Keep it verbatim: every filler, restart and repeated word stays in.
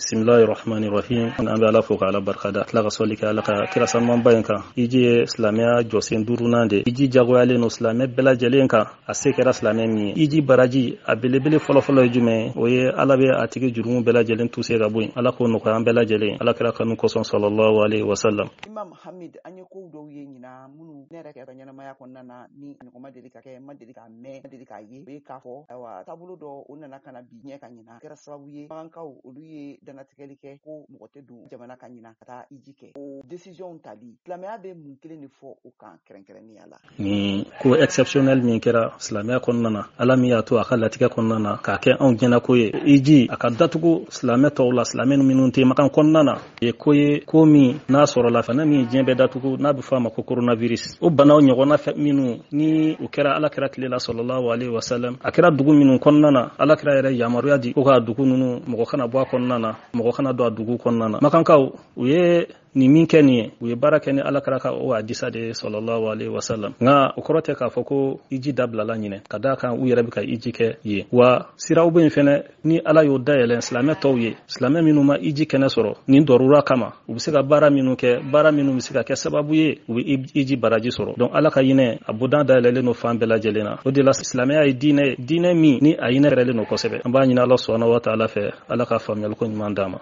Bismillahirrahmanirrahim. An bɛ Ala fo k'Ala barikada. Tila ka sɔli kɛ Ala ka kira sanumanba in kan. Hiji ye silamɛya jɔsen duurunan de. Hiji jagoyalen don silamɛ bɛɛ lajɛlen kan. A se kɛra silamɛ min ye. Hiji baraji a belebele fɔlɔfɔlɔ ye jumɛn? O ye Ala bɛ a tigi jurumu bɛɛ lajɛlen tuse ka bɔ yen. Ala k'o nɔgɔya an bɛɛ lajɛlen. Ala kira kanu kosɔn sallallahu alaihi wasallam. Imam Hamid an ye kow dɔw ye ɲina minnu ne yɛrɛ kɛra ɲɛnamaya kɔnɔna na ni ɲɔgɔn ma deli ka kɛ ma deli ka mɛn ma deli k'a ye o ye k'a fɔ ayiwa taabolo dɔ o nana ka na bi ɲɛ ka ɲina kɛra sababu ye bagankaw olu ye danatigɛli kɛ ko mɔgɔ tɛ don jamana ka ɲina ka taa hiji kɛ o décision tali silamɛya bɛ mun kelen de fɔ o kan kɛrɛnkɛrɛnnenya la ni ko exceptionnel min kɛra silamɛya kɔnɔna na Ala min y'a to a ka latigɛ kɔnɔna na k'a kɛ anw ɲɛna ko ye hiji a ka datugu silamɛ tɔw la silamɛ minnu tɛ makan kɔnɔna na ye ko ye ko min n'a sɔrɔ la fana min diɲɛ bɛɛ datugu n'a bɛ fɔ a ma ko coronavirus o banaw ɲɔgɔnna fɛ minnu ni o kɛra Ala kira tile la sallallahu alaihi wasallam a kɛra dugu minnu kɔnɔna na Ala kira yɛrɛ yamaruya di ko ka dugu ninnu mɔgɔ kana bɔ a kɔnɔna na mɔgɔ kana don a dugu kɔnɔna na makankaw u ye ni min kɛ nin ye u ye baara kɛ ni Ala kira ka o hadisa de sallallahu alaihi wasallam nka o kɔrɔ tɛ k'a fɔ ko hiji dabilala ɲinɛ ka d'a kan u yɛrɛ bɛ ka hiji kɛ ye wa siraw bɛ yen fɛnɛ ni Ala y'o dayɛlɛ silamɛ tɔw ye silamɛ minnu ma hiji kɛnɛ sɔrɔ nin dɔrura kama u bɛ se ka baara minnu kɛ baara minnu bɛ se ka kɛ sababu ye u bɛ hiji baraji sɔrɔ donc Ala ka hinɛ a bodan dayɛlɛlen don fan bɛɛ lajɛlen na o de la silamɛya ye diinɛ ye diinɛ min ni a hinɛ yɛrɛlen don kosɛbɛ an b'a ɲini Ala subhanahu wa ta'ala fɛ Ala ka faamuyali ko ɲuman d'a ma